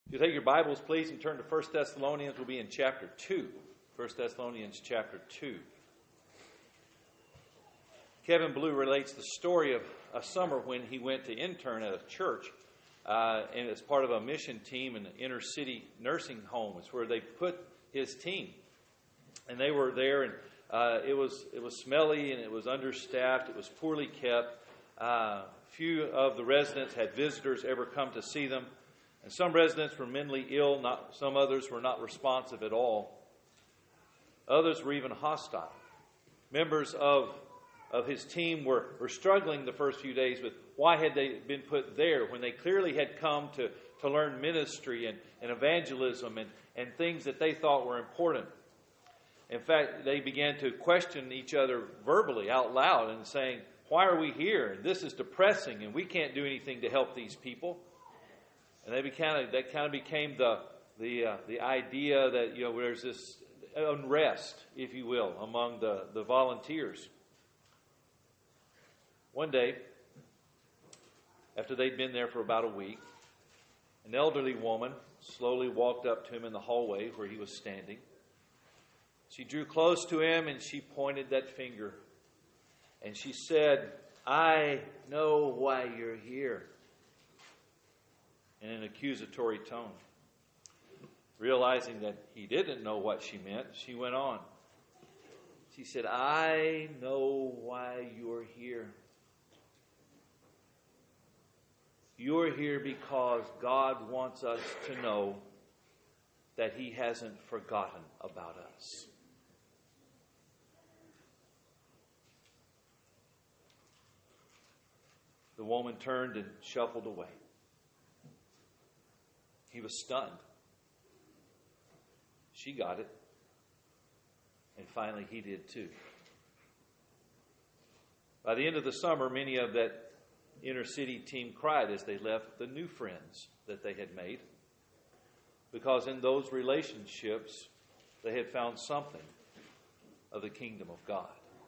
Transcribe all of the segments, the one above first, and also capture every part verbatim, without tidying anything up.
If you take your Bibles, please, and turn to First Thessalonians, we'll be in chapter two. First Thessalonians chapter two. Kevin Blue relates the story of a summer when he went to intern at a church, uh, and as part of a mission team in the inner city nursing home. It's where they put his team. And they were there, and uh, it was it was smelly, and it was understaffed. It was poorly kept. Uh, few of the residents had visitors ever come to see them. And some residents were mentally ill, not, some others were not responsive at all. Others were even hostile. Members of, of his team were, were struggling the first few days with why had they been put there when they clearly had come to, to learn ministry and, and evangelism and, and things that they thought were important. In fact, they began to question each other verbally out loud and saying, why are we here? This is depressing and we can't do anything to help these people. And they became, that kind of became the the uh, the idea that, you know, there's this unrest, if you will, among the, the volunteers. One day, after they'd been there for about a week, an elderly woman slowly walked up to him in the hallway where he was standing. She drew close to him and she pointed that finger. And she said, "I know why you're here," in an accusatory tone. Realizing that he didn't know what she meant, she went on. She said, "I know why you're here. You're here because God wants us to know that He hasn't forgotten about us." The woman turned and shuffled away. He was stunned. She got it. And finally he did too. By the end of the summer, many of that inner city team cried as they left the new friends that they had made, because in those relationships they had found something of the kingdom of God.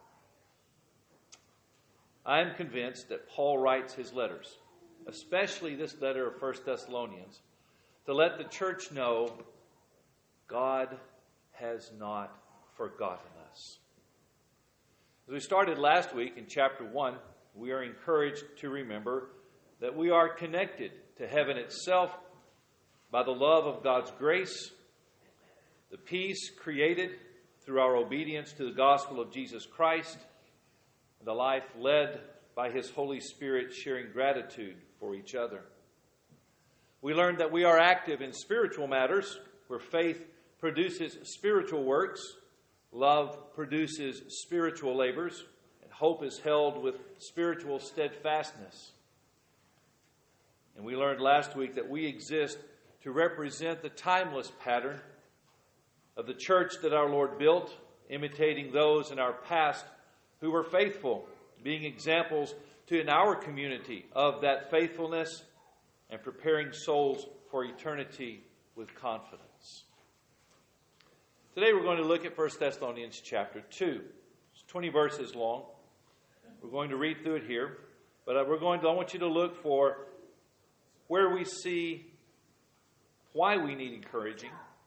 I am convinced that Paul writes his letters, especially this letter of First Thessalonians, to let the church know God has not forgotten us. As we started last week in chapter one, we are encouraged to remember that we are connected to heaven itself by the love of God's grace, the peace created through our obedience to the gospel of Jesus Christ, the life led by His Holy Spirit, sharing gratitude for each other. We learned that we are active in spiritual matters, where faith produces spiritual works, love produces spiritual labors, and hope is held with spiritual steadfastness. And we learned last week that we exist to represent the timeless pattern of the church that our Lord built, imitating those in our past who were faithful, being examples to in our community of that faithfulness and preparing souls for eternity with confidence. Today we're going to look at First Thessalonians chapter two. It's twenty verses long. We're going to read through it here, but we're going to, I want you to look for where we see why we need encouraging,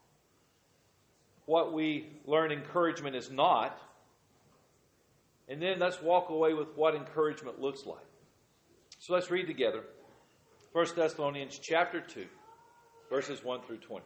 what we learn encouragement is not, and then let's walk away with what encouragement looks like. So let's read together First Thessalonians chapter two, verses one through twenty.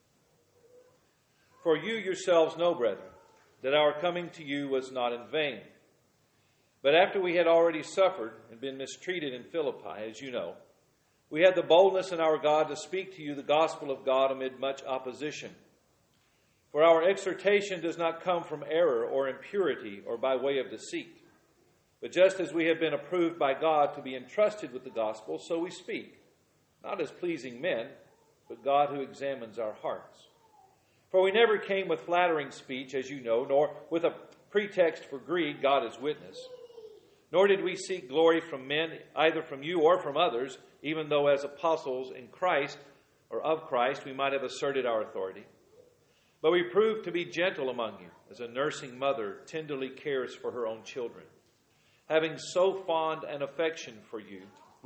For you yourselves know, brethren, that our coming to you was not in vain. But after we had already suffered and been mistreated in Philippi, as you know, we had the boldness in our God to speak to you the gospel of God amid much opposition. For our exhortation does not come from error or impurity or by way of deceit. But just as we have been approved by God to be entrusted with the gospel, so we speak, not as pleasing men, but God who examines our hearts. For we never came with flattering speech, as you know, nor with a pretext for greed, God is witness. Nor did we seek glory from men, either from you or from others, even though as apostles in Christ, or of Christ, we might have asserted our authority. But we proved to be gentle among you, as a nursing mother tenderly cares for her own children. Having so fond an affection for you,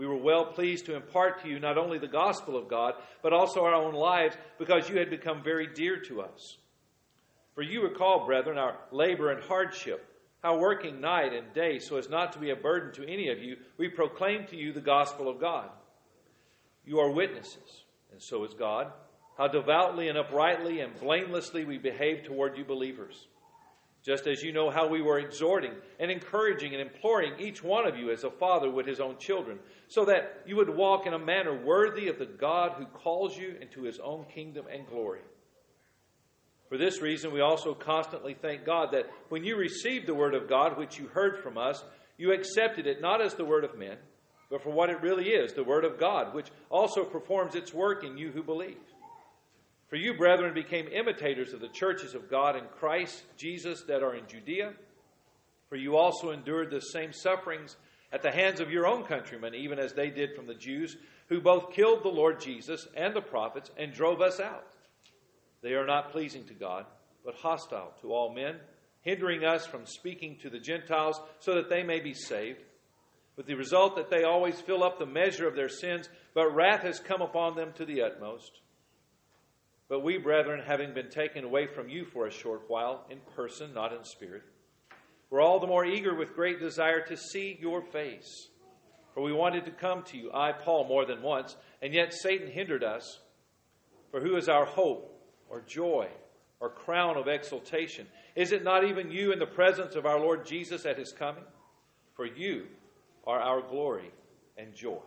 We were well pleased to impart to you not only the gospel of God, but also our own lives, because you had become very dear to us. For you recall, brethren, our labor and hardship, how working night and day so as not to be a burden to any of you, we proclaim to you the gospel of God. You are witnesses, and so is God, how devoutly and uprightly and blamelessly we behave toward you believers. Just as you know how we were exhorting and encouraging and imploring each one of you as a father would his own children, so that you would walk in a manner worthy of the God who calls you into his own kingdom and glory. For this reason, we also constantly thank God that when you received the word of God, which you heard from us, you accepted it not as the word of men, but for what it really is, the word of God, which also performs its work in you who believe. For you, brethren, became imitators of the churches of God in Christ Jesus that are in Judea. For you also endured the same sufferings at the hands of your own countrymen, even as they did from the Jews, who both killed the Lord Jesus and the prophets and drove us out. They are not pleasing to God, but hostile to all men, hindering us from speaking to the Gentiles so that they may be saved, with the result that they always fill up the measure of their sins, but wrath has come upon them to the utmost. But we, brethren, having been taken away from you for a short while, in person, not in spirit, were all the more eager with great desire to see your face. For we wanted to come to you, I, Paul, more than once, and yet Satan hindered us. For who is our hope, or joy, or crown of exultation? Is it not even you in the presence of our Lord Jesus at his coming? For you are our glory and joy.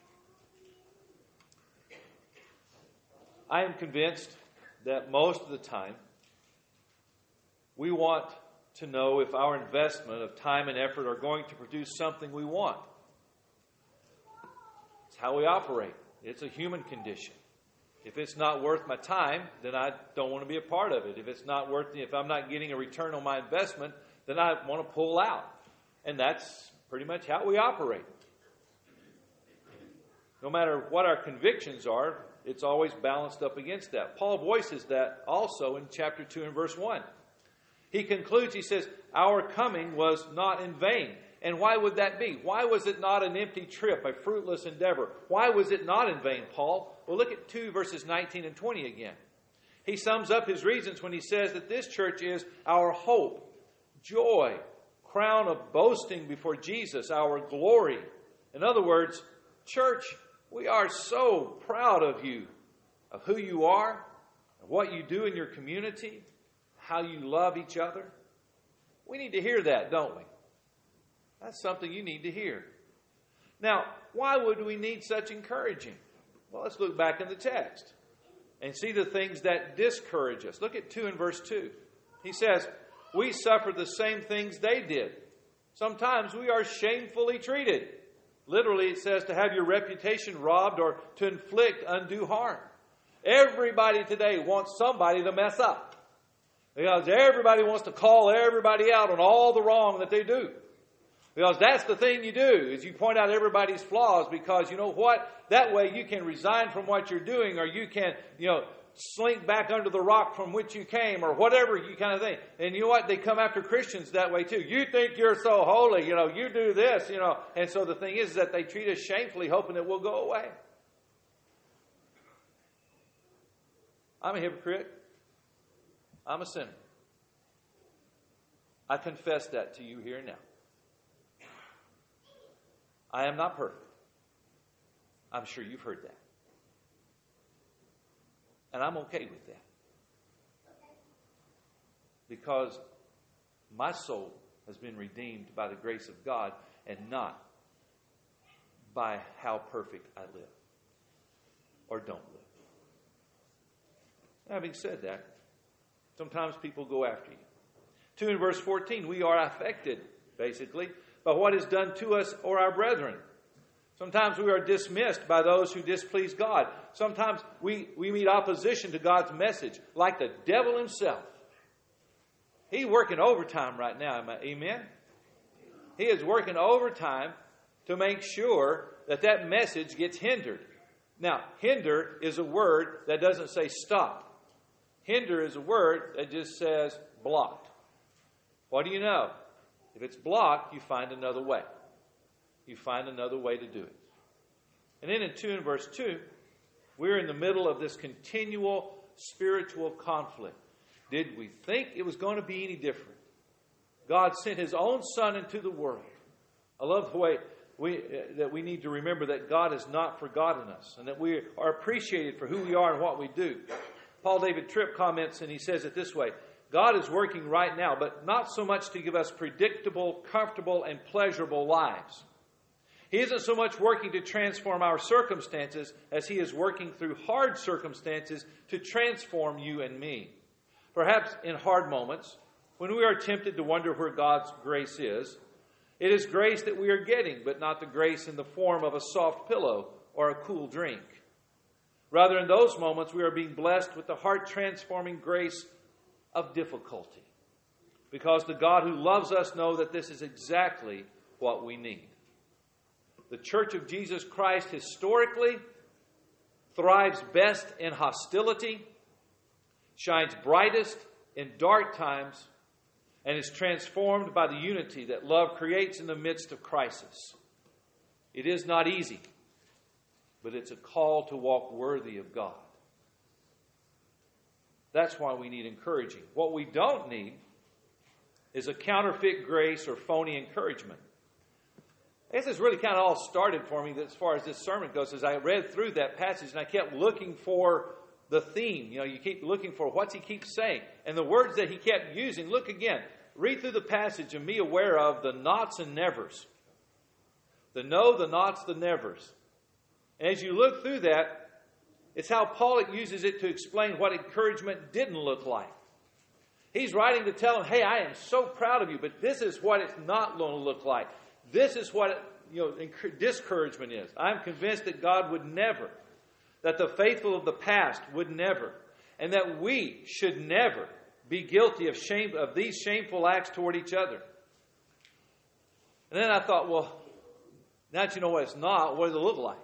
I am convinced that most of the time we want to know if our investment of time and effort are going to produce something we want. It's how we operate. It's a human condition. If it's not worth my time, then I don't want to be a part of it. If it's not worth it, if I'm not getting a return on my investment, then I want to pull out. And that's pretty much how we operate. No matter what our convictions are, it's always balanced up against that. Paul voices that also in chapter two and verse one. He concludes, he says, our coming was not in vain. And why would that be? Why was it not an empty trip, a fruitless endeavor? Why was it not in vain, Paul? Well, look at two verses nineteen and twenty again. He sums up his reasons when he says that this church is our hope, joy, crown of boasting before Jesus, our glory. In other words, church, we are so proud of you, of who you are, of what you do in your community, how you love each other. We need to hear that, don't we? That's something you need to hear. Now, why would we need such encouraging? Well, let's look back in the text and see the things that discourage us. Look at two and verse two. He says, we suffer the same things they did. Sometimes we are shamefully treated. Literally, it says to have your reputation robbed or to inflict undue harm. Everybody today wants somebody to mess up, because everybody wants to call everybody out on all the wrong that they do. Because that's the thing you do, is you point out everybody's flaws, because you know what? That way you can resign from what you're doing, or you can, you know, slink back under the rock from which you came, or whatever you kind of thing. And you know what? They come after Christians that way too. You think you're so holy, you know, you do this, you know. And so the thing is that they treat us shamefully, hoping that we'll go away. I'm a hypocrite. I'm a sinner. I confess that to you here and now. I am not perfect. I'm sure you've heard that. And I'm okay with that. Because my soul has been redeemed by the grace of God, and not by how perfect I live or don't live. Having said that, sometimes people go after you. Two in verse fourteen, we are affected, basically, by what is done to us or our brethren. Sometimes we are dismissed by those who displease God. Sometimes we, we meet opposition to God's message, like the devil himself. He's working overtime right now, amen? He is working overtime to make sure that that message gets hindered. Now, hinder is a word that doesn't say stop. Hinder is a word that just says blocked. What do you know? If it's blocked, you find another way. You find another way to do it. And then in two and verse two, we're in the middle of this continual spiritual conflict. Did we think it was going to be any different? God sent His own Son into the world. I love the way we, uh, that we need to remember that God has not forgotten us and that we are appreciated for who we are and what we do. Paul David Tripp comments and he says it this way: God is working right now, but not so much to give us predictable, comfortable, and pleasurable lives. He isn't so much working to transform our circumstances as He is working through hard circumstances to transform you and me. Perhaps in hard moments, when we are tempted to wonder where God's grace is, it is grace that we are getting, but not the grace in the form of a soft pillow or a cool drink. Rather, in those moments, we are being blessed with the heart-transforming grace of difficulty, because the God who loves us knows that this is exactly what we need. The Church of Jesus Christ historically thrives best in hostility, shines brightest in dark times, and is transformed by the unity that love creates in the midst of crisis. It is not easy, but it's a call to walk worthy of God. That's why we need encouraging. What we don't need is a counterfeit grace or phony encouragement. I guess this really kind of all started for me as far as this sermon goes, as I read through that passage and I kept looking for the theme. You know, you keep looking for what's he keeps saying. And the words that he kept using, look again. Read through the passage and be aware of the nots and nevers. The no, the nots, the nevers. And as you look through that, it's how Paul uses it to explain what encouragement didn't look like. He's writing to tell them, hey, I am so proud of you, but this is what it's not going to look like. This is what, you know, discouragement is. I'm convinced that God would never, that the faithful of the past would never, and that we should never be guilty of shame of these shameful acts toward each other. And then I thought, well, now that you know what it's not, what does it look like?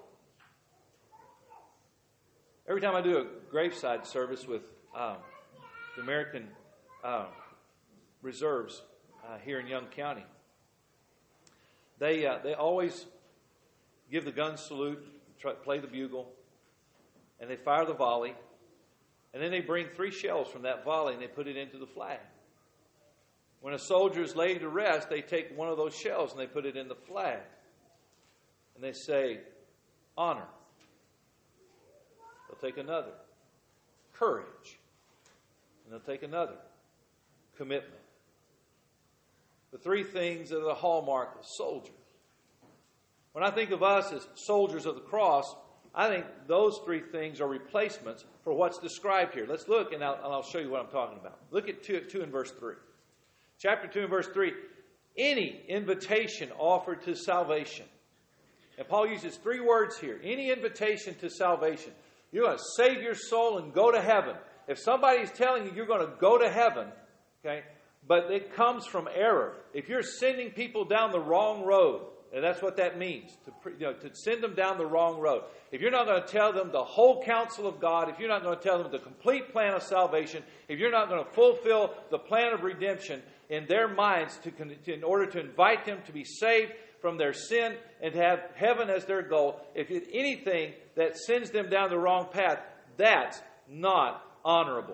Every time I do a graveside service with um, the American uh, Reserves uh, here in Young County, they uh, they always give the gun salute, try, play the bugle, and they fire the volley. And then they bring three shells from that volley and they put it into the flag. When a soldier is laid to rest, they take one of those shells and they put it in the flag. And they say, honor. They'll take another. Courage. And they'll take another. Commitment. The three things that are the hallmark of soldiers. When I think of us as soldiers of the cross, I think those three things are replacements for what's described here. Let's look, and I'll, and I'll show you what I'm talking about. Look at two, two and verse three. Chapter two and verse three. Any invitation offered to salvation. And Paul uses three words here. Any invitation to salvation. You're going to save your soul and go to heaven. If somebody's telling you you're going to go to heaven, okay, but it comes from error. If you're sending people down the wrong road, and that's what that means, to, you know, to send them down the wrong road. If you're not going to tell them the whole counsel of God, if you're not going to tell them the complete plan of salvation, if you're not going to fulfill the plan of redemption in their minds to, to, in order to invite them to be saved from their sin and to have heaven as their goal, if it's anything that sends them down the wrong path, that's not honorable.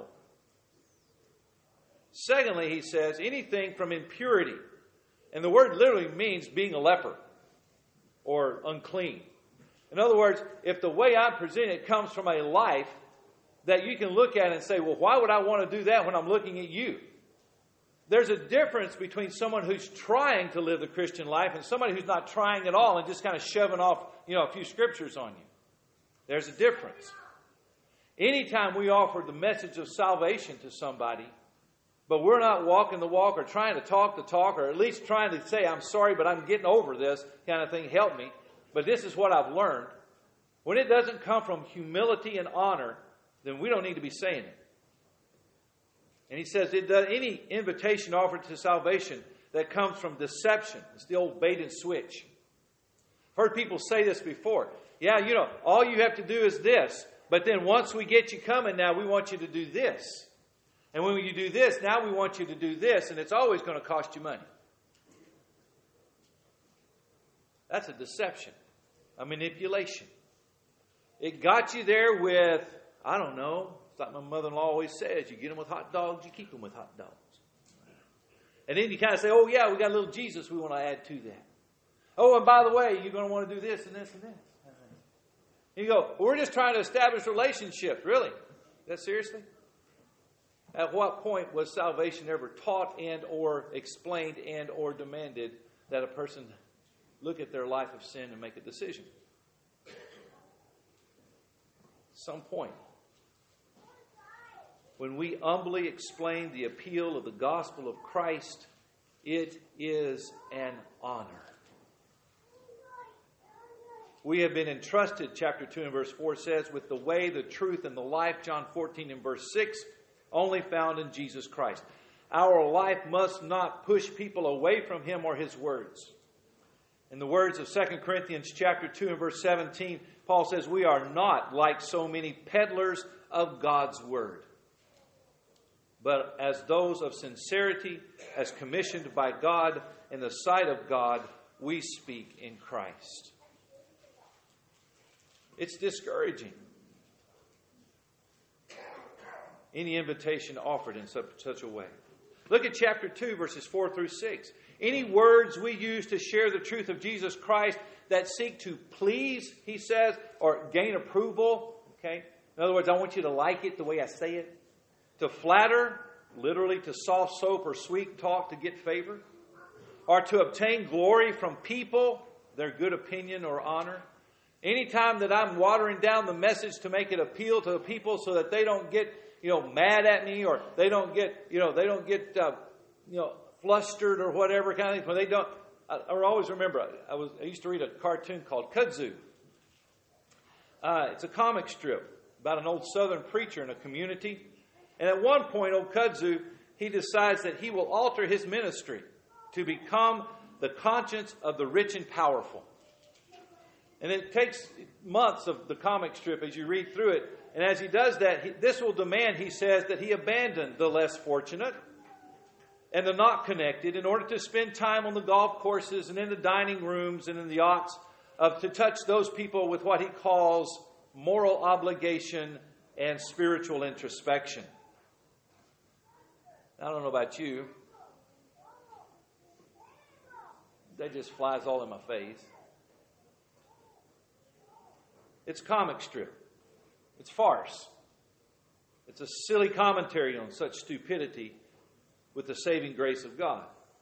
Secondly, he says, anything from impurity. And the word literally means being a leper or unclean. In other words, if the way I'm presenting it comes from a life that you can look at and say, well, why would I want to do that when I'm looking at you? There's a difference between someone who's trying to live the Christian life and somebody who's not trying at all and just kind of shoving off, you know, a few scriptures on you. There's a difference. Anytime we offer the message of salvation to somebody, but we're not walking the walk or trying to talk the talk or at least trying to say, I'm sorry, but I'm getting over this kind of thing, help me. But this is what I've learned. When it doesn't come from humility and honor, then we don't need to be saying it. And he says, it does, any invitation offered to salvation that comes from deception. It's the old bait and switch. I've heard people say this before. Yeah, you know, all you have to do is this. But then once we get you coming now, we want you to do this. And when you do this, now we want you to do this, and it's always going to cost you money. That's a deception, a manipulation. It got you there with, I don't know, it's like my mother-in-law always says, you get them with hot dogs, you keep them with hot dogs. And then you kind of say, oh yeah, we got a little Jesus we want to add to that. Oh, and by the way, you're going to want to do this and this and this. And you go, well, we're just trying to establish relationships. Really? That seriously? At what point was salvation ever taught and or explained and or demanded that a person look at their life of sin and make a decision? Some point. When we humbly explain the appeal of the gospel of Christ, it is an honor. We have been entrusted, chapter two and verse four says, with the way, the truth, and the life, John fourteen and verse six, only found in Jesus Christ. Our life must not push people away from Him or His words. In the words of Second Corinthians chapter two and verse seventeen, Paul says, we are not like so many peddlers of God's word, but as those of sincerity, as commissioned by God in the sight of God, we speak in Christ. It's discouraging. Any invitation offered in such, such a way. Look at chapter two, verses four through six. Any words we use to share the truth of Jesus Christ that seek to please, he says, or gain approval. Okay? In other words, I want you to like it the way I say it. To flatter, literally to soft soap or sweet talk to get favor. Or to obtain glory from people, their good opinion or honor. Anytime that I'm watering down the message to make it appeal to the people so that they don't get, you know, mad at me, or they don't get, you know, they don't get, uh, you know, flustered or whatever kind of thing. When they don't, I, I always remember, I was I used to read a cartoon called Kudzu. Uh, it's a comic strip about an old Southern preacher in a community. And at one point, old Kudzu, he decides that he will alter his ministry to become the conscience of the rich and powerful. And it takes months of the comic strip as you read through it. And as he does that, he, this will demand, he says, that he abandon the less fortunate and the not connected in order to spend time on the golf courses and in the dining rooms and in the yachts of to touch those people with what he calls moral obligation and spiritual introspection. I don't know about you. That just flies all in my face. It's comic strip. It's farce. It's a silly commentary on such stupidity with the saving grace of God.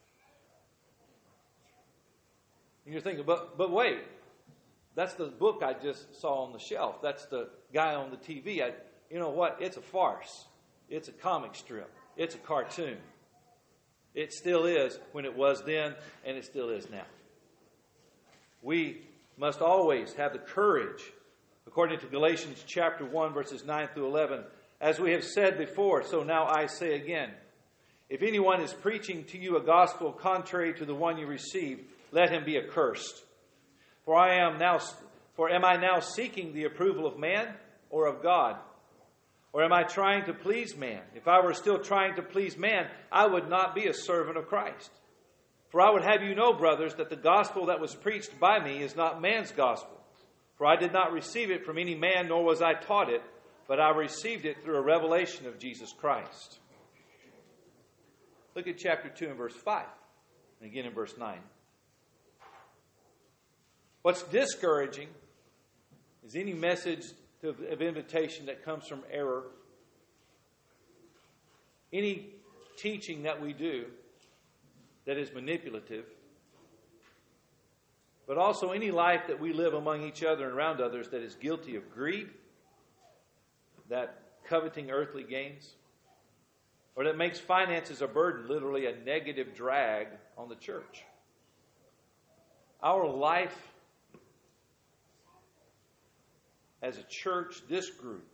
And you're thinking, but, but wait, that's the book I just saw on the shelf. That's the guy on the T V. I, you know what? It's a farce. It's a comic strip. It's a cartoon. It still is when it was then, and it still is now. We must always have the courage, according to Galatians chapter one, verses nine through eleven, as we have said before, so now I say again, if anyone is preaching to you a gospel contrary to the one you received, let him be accursed. For I am now, for am I now seeking the approval of man or of God? Or am I trying to please man? If I were still trying to please man, I would not be a servant of Christ. For I would have you know, brothers, that the gospel that was preached by me is not man's gospel. For I did not receive it from any man, nor was I taught it, but I received it through a revelation of Jesus Christ. Look at chapter two and verse five, and again in verse nine. What's discouraging is any message of invitation that comes from error, any teaching that we do that is manipulative, but also any life that we live among each other and around others that is guilty of greed, that coveting earthly gains, or that makes finances a burden, literally a negative drag on the church. Our life as a church, this group,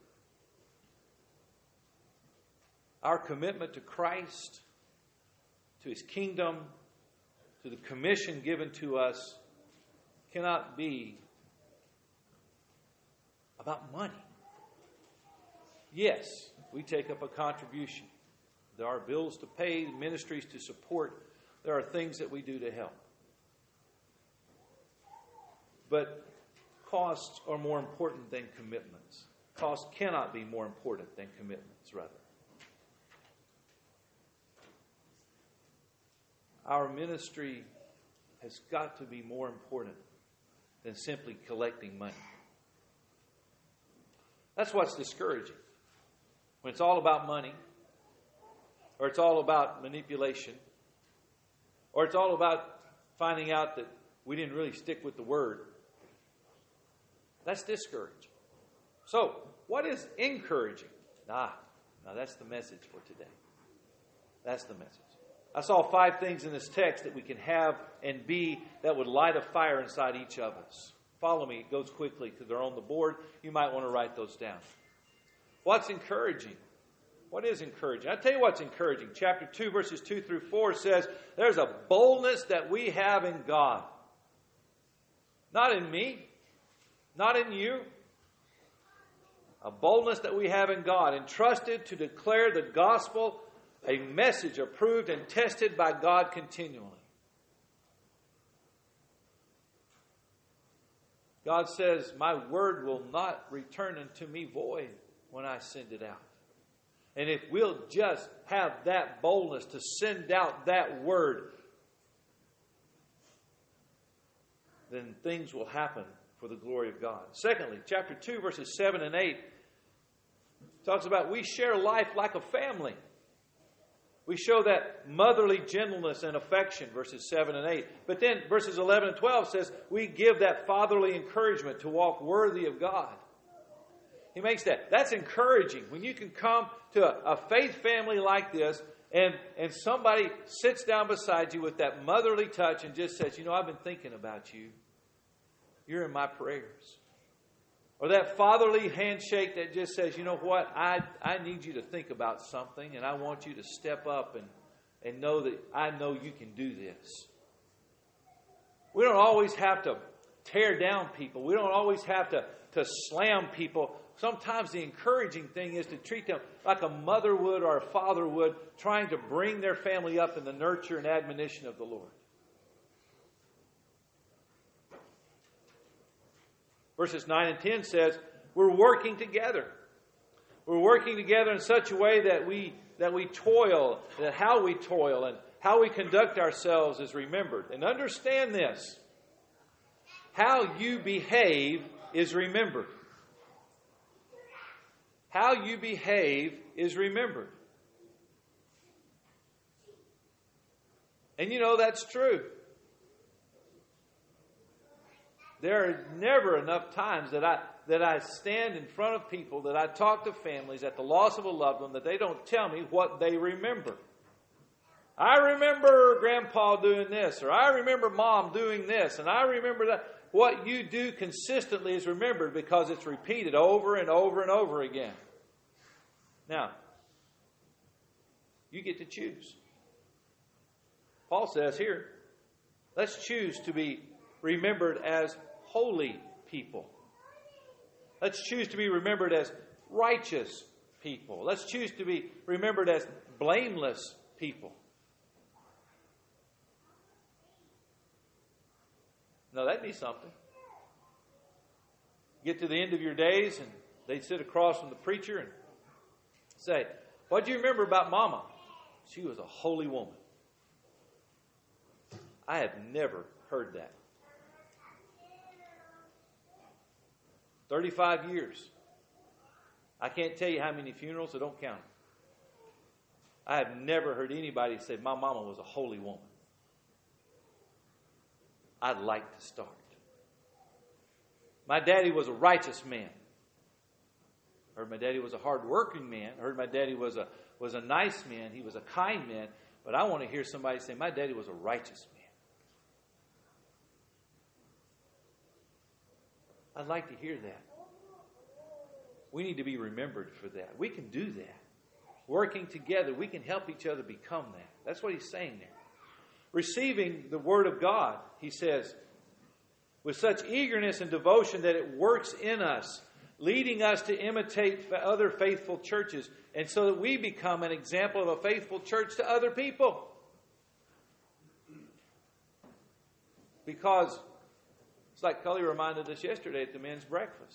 our commitment to Christ, to His kingdom, to the commission given to us, cannot be about money. Yes, we take up a contribution. There are bills to pay, ministries to support. There are things that we do to help. But costs are more important than commitments. Costs cannot be more important than commitments, rather. Our ministry has got to be more important than simply collecting money. That's what's discouraging. When it's all about money, or it's all about manipulation, or it's all about finding out that we didn't really stick with the word. That's discouraging. So, what is encouraging? Ah, now that's the message for today. That's the message. I saw five things in this text that we can have and be that would light a fire inside each of us. Follow me. It goes quickly because they're on the board. You might want to write those down. What's encouraging? What is encouraging? I'll tell you what's encouraging. Chapter two, verses two through four says, there's a boldness that we have in God. Not in me. Not in you. A boldness that we have in God, entrusted to declare the gospel, a message approved and tested by God continually. God says, my word will not return unto me void when I send it out. And if we'll just have that boldness to send out that word, then things will happen for the glory of God. Secondly, chapter two, verses seven and eight talks about we share life like a family. We show that motherly gentleness and affection, verses seven and eight. But then verses eleven and twelve says we give that fatherly encouragement to walk worthy of God. He makes that. That's encouraging. When you can come to a, a faith family like this and, and somebody sits down beside you with that motherly touch and just says, you know, I've been thinking about you. You're in my prayers. Or that fatherly handshake that just says, you know what, I, I need you to think about something and I want you to step up and, and know that I know you can do this. We don't always have to tear down people. We don't always have to, to slam people. Sometimes the encouraging thing is to treat them like a mother would or a father would, trying to bring their family up in the nurture and admonition of the Lord. Verses nine and ten says, we're working together. We're working together in such a way that we that we toil, that how we toil and how we conduct ourselves is remembered. And understand this. How you behave is remembered. How you behave is remembered. And you know that's true. There are never enough times that I that I stand in front of people, that I talk to families at the loss of a loved one, that they don't tell me what they remember. I remember Grandpa doing this, or I remember Mom doing this, and I remember that. What you do consistently is remembered because it's repeated over and over and over again. Now, you get to choose. Paul says here, let's choose to be remembered as holy people. Let's choose to be remembered as righteous people. Let's choose to be remembered as blameless people. Now that'd be something. Get to the end of your days and they'd sit across from the preacher and say, what do you remember about Mama? She was a holy woman. I have never heard that. thirty-five years. I can't tell you how many funerals, so don't count them. I have never heard anybody say, my mama was a holy woman. I'd like to start. My daddy was a righteous man. I heard my daddy was a hard-working man. I heard my daddy was a, was a nice man. He was a kind man. But I want to hear somebody say, my daddy was a righteous man. I'd like to hear that. We need to be remembered for that. We can do that. Working together, we can help each other become that. That's what he's saying there. Receiving the Word of God, he says, with such eagerness and devotion that it works in us, leading us to imitate other faithful churches, and so that we become an example of a faithful church to other people. Because It's like Cully reminded us yesterday at the men's breakfast.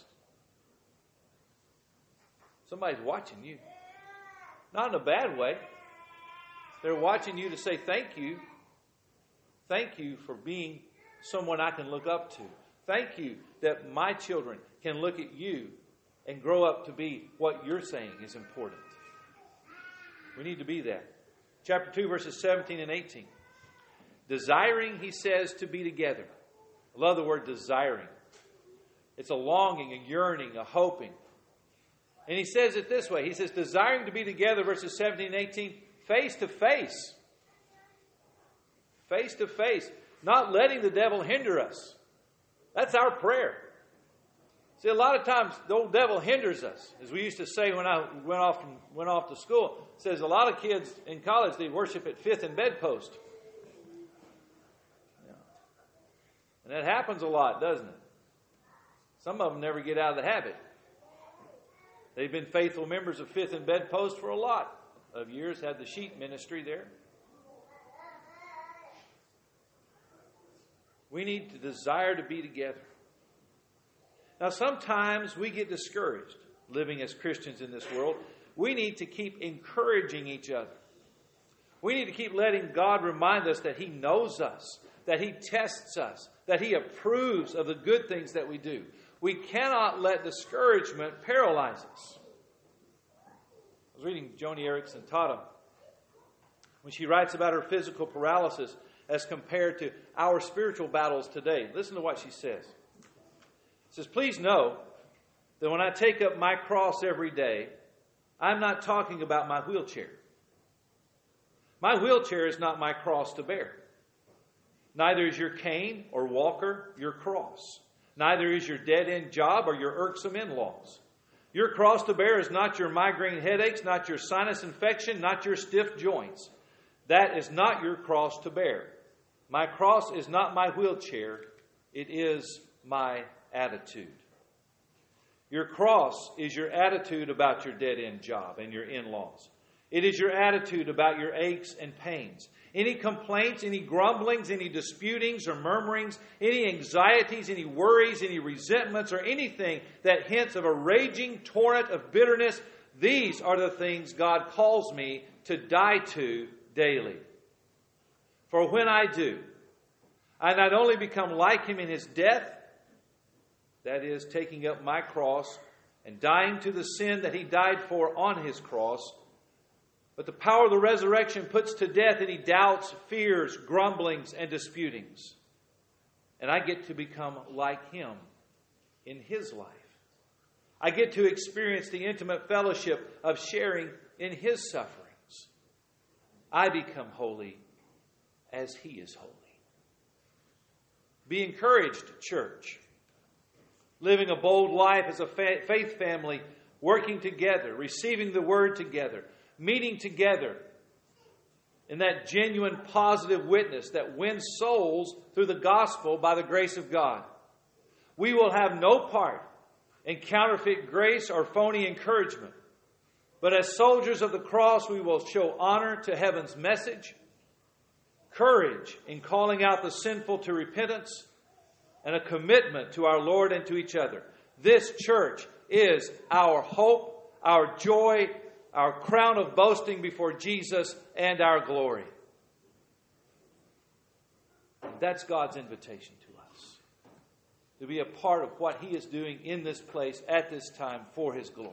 Somebody's watching you. Not in a bad way. They're watching you to say thank you. Thank you for being someone I can look up to. Thank you that my children can look at you and grow up to be what you're saying is important. We need to be that. Chapter two, verses seventeen and eighteen. Desiring, he says, to be together. I love the word desiring. It's a longing, a yearning, a hoping. And he says it this way. He says, desiring to be together, verses seventeen and eighteen, face to face. Face to face. Not letting the devil hinder us. That's our prayer. See, a lot of times the old devil hinders us. As we used to say when I went off from, went off to school. It says a lot of kids in college, they worship at Fifth and Bedpost. Yeah. And that happens a lot, doesn't it? Some of them never get out of the habit. They've been faithful members of Fifth and Bedpost for a lot of years, had the sheep ministry there. We need to desire to be together. Now, sometimes we get discouraged living as Christians in this world. We need to keep encouraging each other. We need to keep letting God remind us that He knows us, that He tests us, that He approves of the good things that we do. We cannot let discouragement paralyze us. I was reading Joni Eareckson Tada when she writes about her physical paralysis as compared to our spiritual battles today. Listen to what she says. She says, please know that when I take up my cross every day, I'm not talking about my wheelchair. My wheelchair is not my cross to bear. Neither is your cane or walker your cross. Neither is your dead-end job or your irksome in-laws. Your cross to bear is not your migraine headaches, not your sinus infection, not your stiff joints. That is not your cross to bear. My cross is not my wheelchair. It is my attitude. Your cross is your attitude about your dead-end job and your in-laws. It is your attitude about your aches and pains. Any complaints, any grumblings, any disputings or murmurings, any anxieties, any worries, any resentments, or anything that hints of a raging torrent of bitterness, these are the things God calls me to die to daily. For when I do, I not only become like Him in His death, that is, taking up my cross and dying to the sin that He died for on His cross, but the power of the resurrection puts to death any doubts, fears, grumblings, and disputings. And I get to become like Him in His life. I get to experience the intimate fellowship of sharing in His sufferings. I become holy as He is holy. Be encouraged, church. Living a bold life as a faith family, working together, receiving the Word together, meeting together in that genuine positive witness that wins souls through the gospel by the grace of God. We will have no part in counterfeit grace or phony encouragement. But as soldiers of the cross, we will show honor to heaven's message, courage in calling out the sinful to repentance, and a commitment to our Lord and to each other. This church is our hope, our joy, our crown of boasting before Jesus, and our glory. That's God's invitation to us, to be a part of what He is doing in this place at this time for His glory.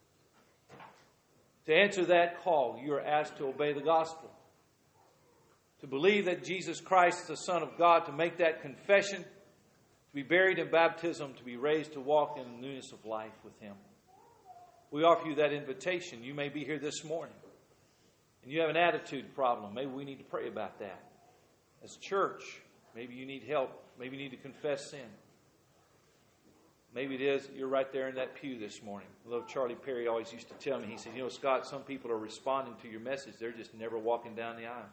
To answer that call, you are asked to obey the gospel, to believe that Jesus Christ is the Son of God, to make that confession, to be buried in baptism, to be raised to walk in the newness of life with Him. We offer you that invitation. You may be here this morning and you have an attitude problem. Maybe we need to pray about that. As a church, maybe you need help. Maybe you need to confess sin. Maybe it is you're right there in that pew this morning. I love Charlie Perry always used to tell me, he said, you know, Scott, some people are responding to your message. They're just never walking down the aisle.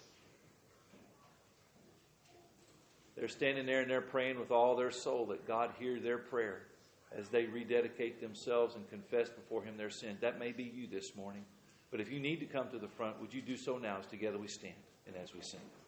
They're standing there and they're praying with all their soul that God hear their prayer as they rededicate themselves and confess before Him their sin. That may be you this morning. But if you need to come to the front, would you do so now as together we stand and as we sing?